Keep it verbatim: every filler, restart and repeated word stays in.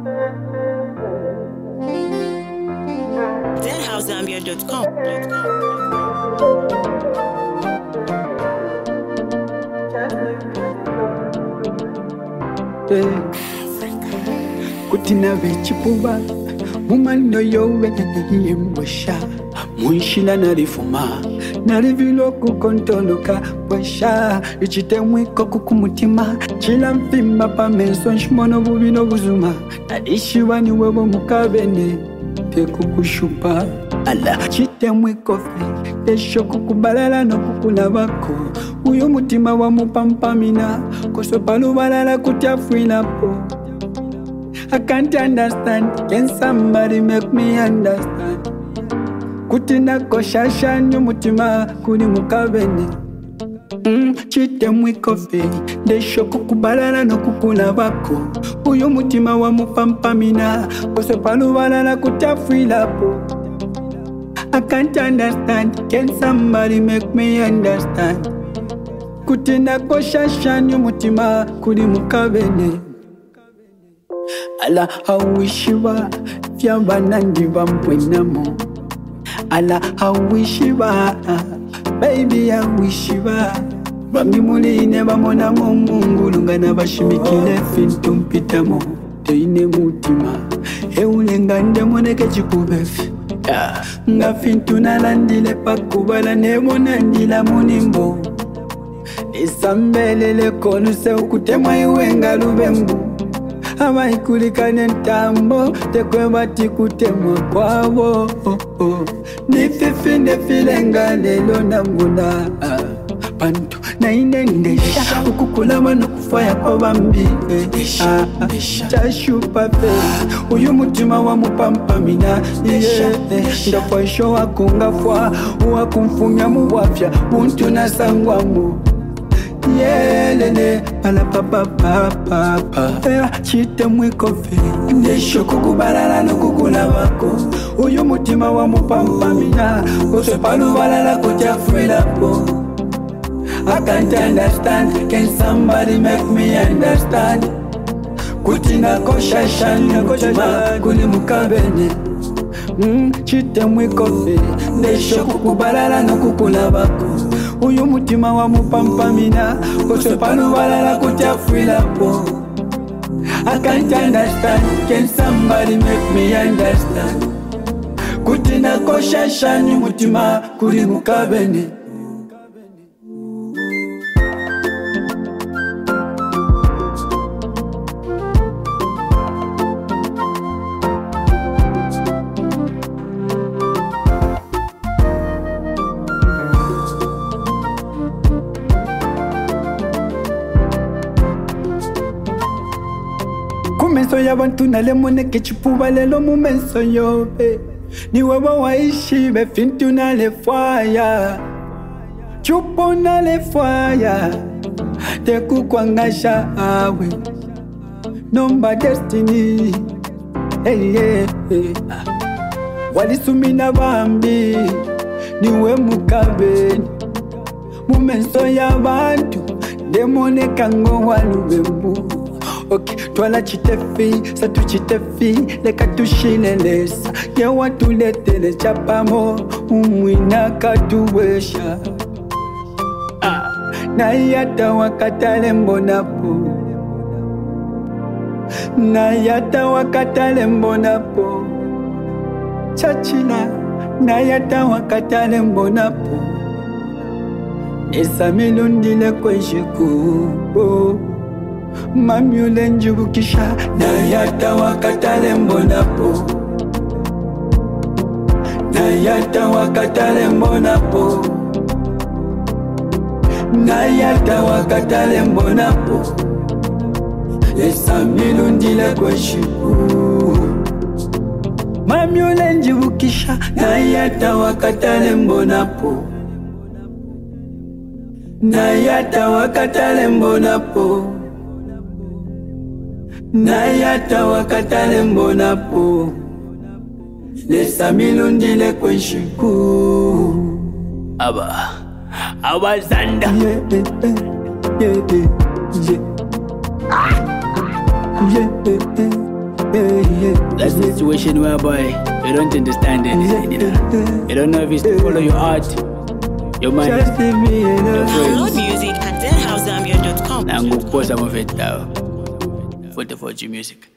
den house zambia dot com. Kutina vechipuba mumano yowe yembosha munshila narifuma narivilo kukontoloka bwasha ichitemwiko kukumutima chila mfimba pameso nshimono bubino buzuma narishiwa ni webo mukabene tekukushupa ala chitemwiko fe tesho kukubalala no kukulabako uyo mutima wa mupampamina kosopalubalala kutyafuinapo. I can't understand. Can somebody make me understand? Kutina koshasha nyumutima kuni mukabene. Mm, chite mwikofe desho kukubalala no kukula bako uyo mutima wa mupampamina kose palubalala kutafuilapo. I can't understand. Can somebody make me understand? Kutina koshasha nyumutima kuni mukabene. Ala hawishiba fyamba nandi bampwenamo. Ala hawishiba baby hawishiba bambi muline bamona mungulu ngana bashimikile fintu mpitamo teine mutima eulenga ndemoneke chikubefi nga fintu nalandile pakubala nemona ndila munimbo isambelele koluse ukutemwa iwenga lubembu amaikulikane ntambo tekwebati kutemwa kwabo oh, oh. Nififi nefilenga lelo nanguna pantu na inendesha ukukulama no kufaya kwa bambi eh, ah, chashupa pe uyu mutima wa mupampamina yeah, ndafasho wakungafwa wakumfumya muwafya muntu nasangwamu yelele pala papa papa papa chite mwikofe ndesho kukubalala no kukulabako uyu mutima wa mupampamina kosepalubalala kutyafuilapo. I can't understand. Can somebody make me understand? Kutina koshasha nyumutima kuni mukabene. Mm, chite mwikofe ndesho kukubalala no kukulabako uyu mutima wa mupampamina kosepalubalala kutyafuilapo. I can't understand. Can somebody make me understand? Kutina koshasha nyumutima kuri mukabene. Kumenso yabantu nalemoneke chipuba lelo mumenso yobe ni webo waishi befintu nalefwaya chupo nalefwaya tekukwangasha awe nomba destiny hey, hey, hey. Walisumina bambi niwe mukabeni mumenso yabantu demoneka ngo walubembu. Okay, twala chitefi, satu chitefi, leka tushilelesa. Yewa tuletele chapamo, umwina katuwesha. Ah, na yata wakatale mbonapo. Na yata wakatale mbonapo. Chachina, na yata wakatale mbonapo. Esa milundile kwenshikubo. Mamyule njubukisha na yata wakatale mbonapo. Na yata wakatale mbonapo. Na yata wakatale mbonapo. Esa milundile kweshiku. Mamyule njubukisha na yata wakatale mbonapo. Na yata wakatale mbonapo. Na yata wakatale mbonapo. Lesa milundile kwenshiku. Aba Aba Zanda yeah, yeah, yeah, yeah, yeah. Ah. Yeah, yeah, That's the situation whereby you don't understand anything, you know. You don't know if it's to follow your heart, your mind, your Download friends. music at den house zambia dot com. Now I'm going to pour some of it down. For the four G music.